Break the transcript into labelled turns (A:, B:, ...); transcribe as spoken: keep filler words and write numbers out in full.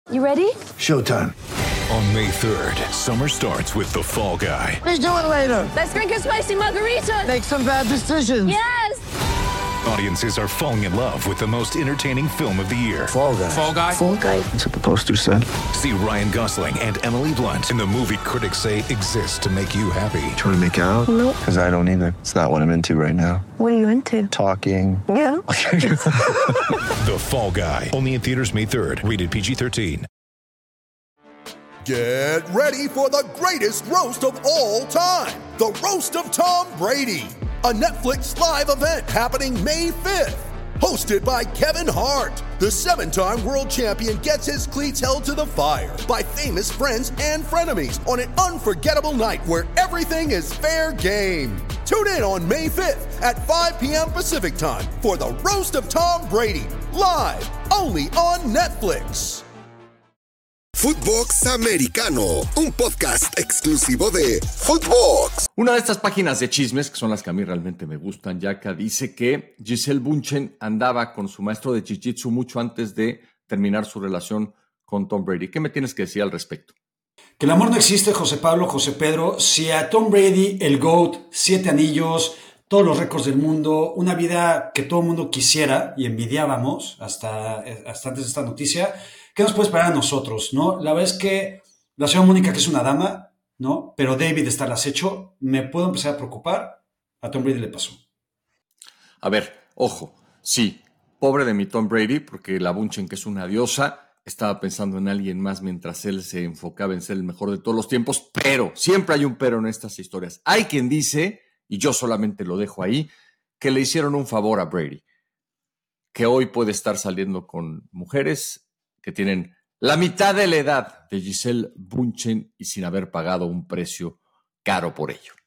A: You ready?
B: Showtime.
C: On May third, summer starts with The Fall Guy.
B: Let's do it later.
A: Let's drink a spicy margarita.
B: Make some bad decisions.
A: Yes!
C: Audiences are falling in love with the most entertaining film of the year.
B: Fall Guy.
C: Fall Guy?
A: Fall Guy.
B: That's what the poster said.
C: See Ryan Gosling and Emily Blunt in the movie critics say exists to make you happy.
D: Trying to make it out?
A: Nope.
D: Because I don't either. It's not what I'm into right now.
A: What are you into?
D: Talking.
A: Yeah.
C: The Fall Guy. Only in theaters May third. Rated P G thirteen.
E: Get ready for the greatest roast of all time. The Roast of Tom Brady. A Netflix live event happening May fifth. Hosted by Kevin Hart. The seven-time world champion gets his cleats held to the fire by famous friends and frenemies on an unforgettable night where everything is fair game. Tune in on May fifth at five p.m. Pacific time for the Roast of Tom Brady. Live only on Netflix.
F: Footbox Americano, un podcast exclusivo de Footbox.
G: Una de estas páginas de chismes, que son las que a mí realmente me gustan, Yaka, dice que Gisele Bündchen andaba con su maestro de jiu-jitsu mucho antes de terminar su relación con Tom Brady. ¿Qué me tienes que decir al respecto?
H: Que el amor no existe, José Pablo, José Pedro. Si a Tom Brady, el GOAT, siete anillos, todos los récords del mundo, una vida que todo el mundo quisiera y envidiábamos hasta, hasta antes de esta noticia, ¿qué nos puede esperar a nosotros, no? La verdad es que la señora Mónica, que es una dama, ¿no? Pero David está al acecho, me puedo empezar a preocupar. A Tom Brady le pasó.
G: A ver, ojo, sí, pobre de mi Tom Brady, porque la Bündchen, que es una diosa, estaba pensando en alguien más mientras él se enfocaba en ser el mejor de todos los tiempos, pero, siempre hay un pero en estas historias. Hay quien dice, y yo solamente lo dejo ahí, que le hicieron un favor a Brady, que hoy puede estar saliendo con mujeres que tienen la mitad de la edad de Gisele Bündchen y sin haber pagado un precio caro por ello.